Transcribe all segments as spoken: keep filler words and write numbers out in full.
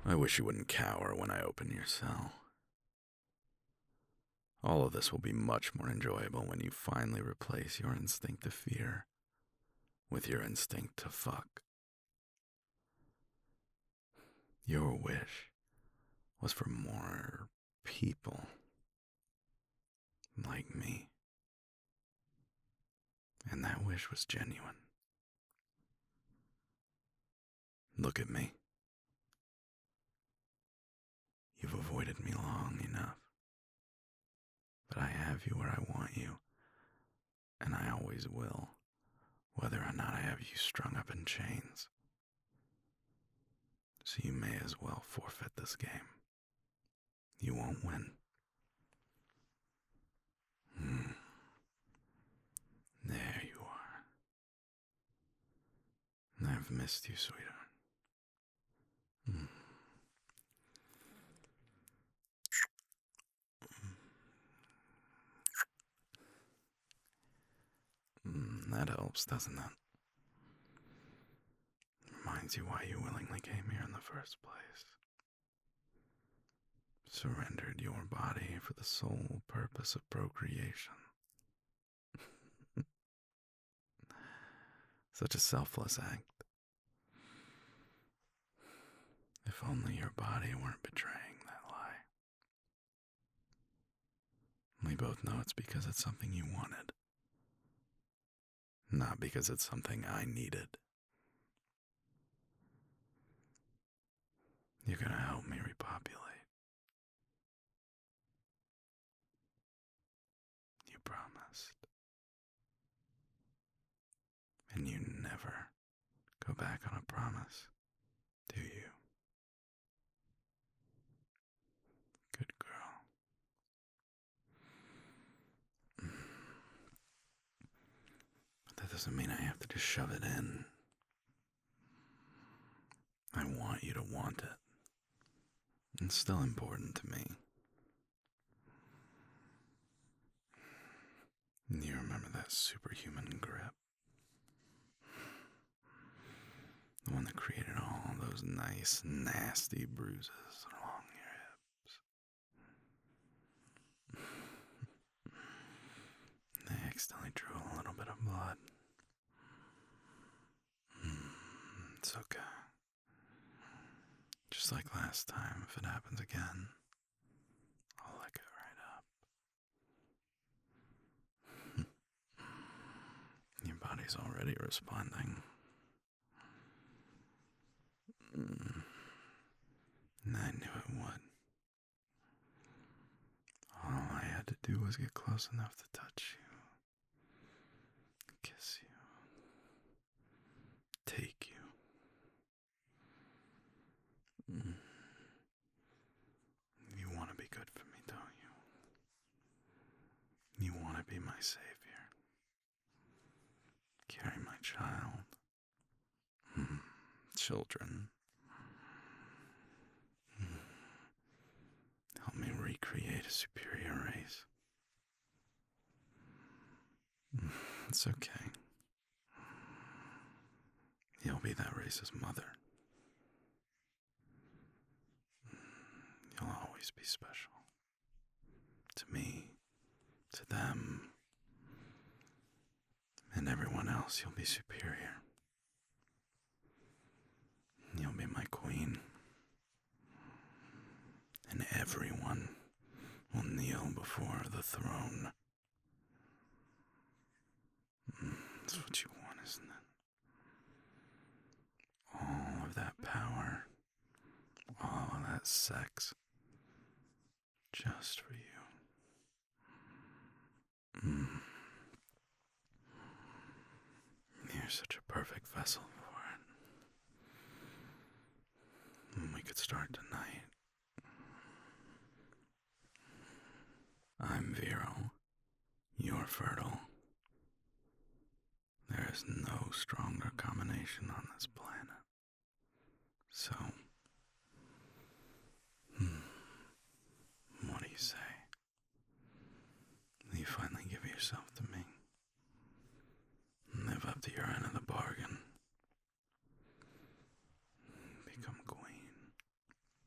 I wish you wouldn't cower when I open your cell. All of this will be much more enjoyable when you finally replace your instinct to fear with your instinct to fuck. Your wish was for more people like me. And that wish was genuine. Look at me. You've avoided me long enough. But I have you where I want you, and I always will, whether or not I have you strung up in chains. So you may as well forfeit this game. You won't win. Hmm. There you are. I've missed you, sweetheart. Hmm. Mm, that helps, doesn't it? Reminds you why you willingly came here in the first place. Surrendered your body for the sole purpose of procreation. Such a selfless act. If only your body weren't betraying that lie. We both know it's because it's something you wanted. Not because it's something I needed. You're gonna help me repopulate. You promised. And you never go back on a promise, do you? Good girl. But that doesn't mean I have to just shove it in. I want you to want it. It's still important to me. You remember that superhuman grip? The one that created all those nice, nasty bruises along your hips. They accidentally drew a little bit of blood. It's okay. Just like last time, if it happens again, I'll lick it right up. Your body's already responding. Mm. And I knew it would. All I had to do was get close enough to touch you, kiss you, take you. Mm. You want to be good for me, don't you? You want to be my savior. Carry my child. Mm. Children. Mm. Help me recreate a superior race. Mm. It's okay. You'll be that race's mother. You'll always be special. To me, to them, and everyone else, you'll be superior. You'll be my queen. And everyone will kneel before the throne. That's what you want, isn't it? All of that power, all of that sex, just for you. Mm. You're such a perfect vessel for it. And we could start tonight. I'm virile. You're fertile. There is no stronger combination on this planet. So, hmm, what do you say? You finally give yourself to me. Live up to your end of the bargain. Become queen.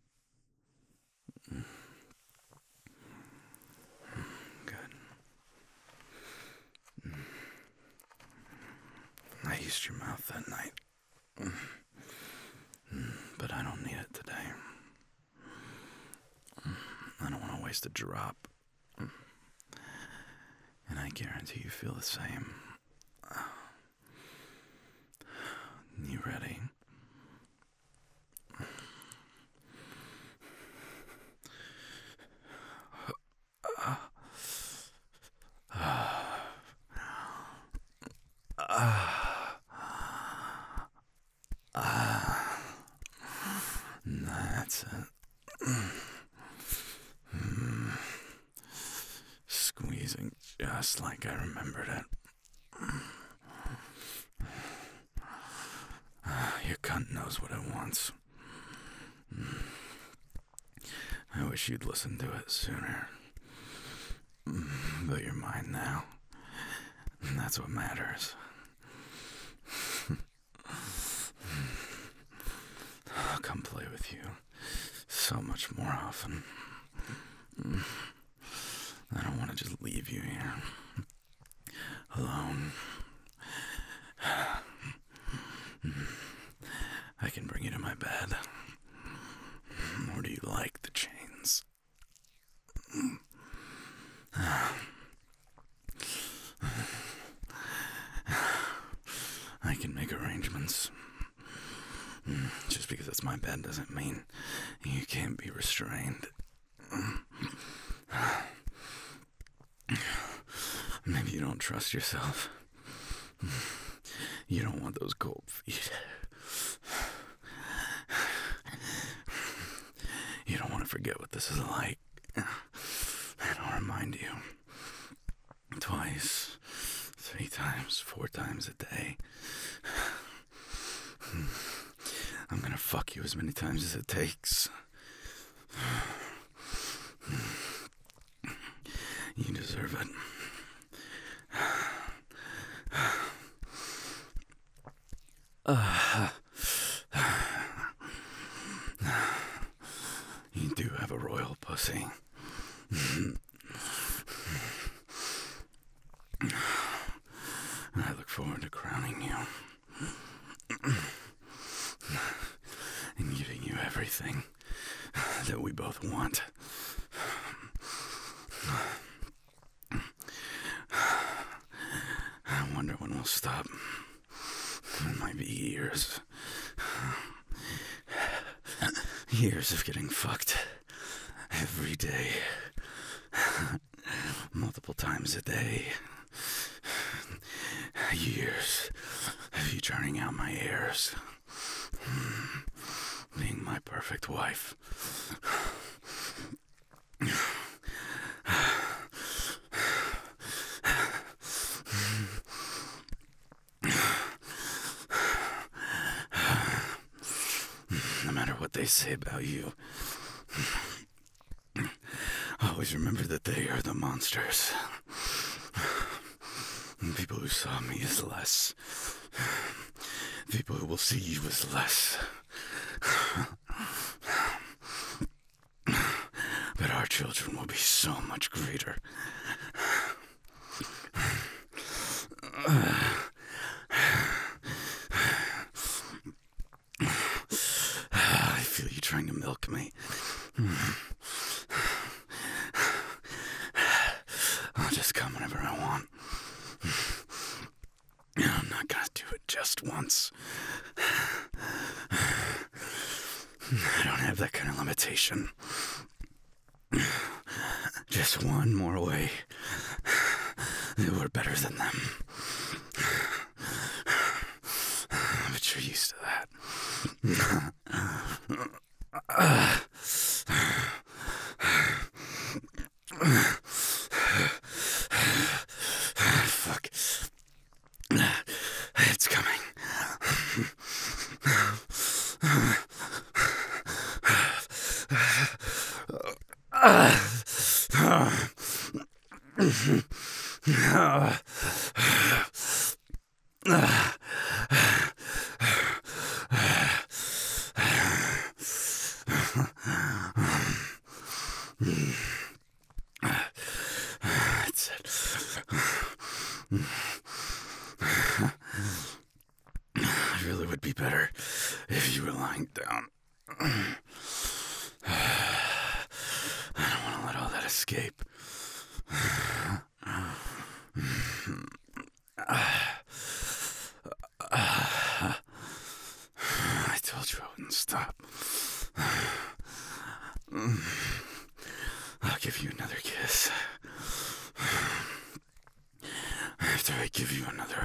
squeezed your mouth that night. But I don't need it today. I don't want to waste a drop. And I guarantee you feel the same. You ready? That's it. Squeezing just like I remembered it. Your cunt knows what it wants. I wish you'd listened to it sooner. But you're mine now. And that's what matters. I'll come play with you so much more often. I don't want to just leave you here alone. I can bring you to my bed. Or do you like the chains? I can make arrangements. Just because it's my bed doesn't mean you can't be restrained. Maybe you don't trust yourself. You don't want those cold feet. You don't want to forget what this is like. And I'll remind you. Twice, three times, four times a day. I'm gonna fuck you as many times as it takes. You deserve it. Uh, you do have a royal pussy. I look forward to crowning you. And giving you everything that we both want. I wonder when we'll stop. It might be years. Years of getting fucked every day. Multiple times a day. Years of you churning out my heirs. Being my perfect wife. No matter what they say about you, always remember that they are the monsters. People who saw me as less. People who will see you as less. But our children will be so much greater. I feel you trying to milk me. I'll just come whenever I want. I'm not gonna do it just once. I don't have that kind of limitation. Just one more way. We're better than them. But you're used to that. Fuck. It's coming. That's it. You were lying down. I don't want to let all that escape. I told you I wouldn't stop. I'll give you another kiss. After I give you another